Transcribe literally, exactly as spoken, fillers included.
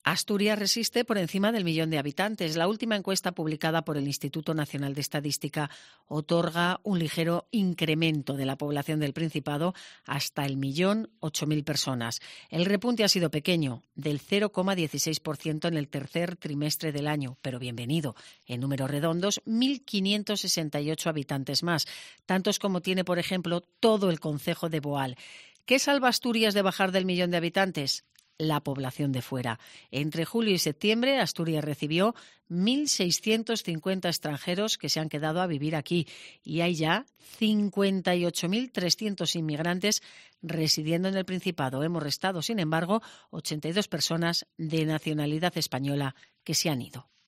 Asturias resiste por encima del millón de habitantes. La última encuesta publicada por el Instituto Nacional de Estadística otorga un ligero incremento de la población del Principado hasta el millón ocho mil personas. El repunte ha sido pequeño, del cero coma dieciséis por ciento en el tercer trimestre del año, pero bienvenido. En números redondos, mil quinientos sesenta y ocho habitantes más, tantos como tiene, por ejemplo, todo el concejo de Boal. ¿Qué salva Asturias de bajar del millón de habitantes? La población de fuera. Entre julio y septiembre, Asturias recibió mil seiscientos cincuenta extranjeros que se han quedado a vivir aquí y hay ya cincuenta y ocho mil trescientos inmigrantes residiendo en el Principado. Hemos restado, sin embargo, ochenta y dos personas de nacionalidad española que se han ido.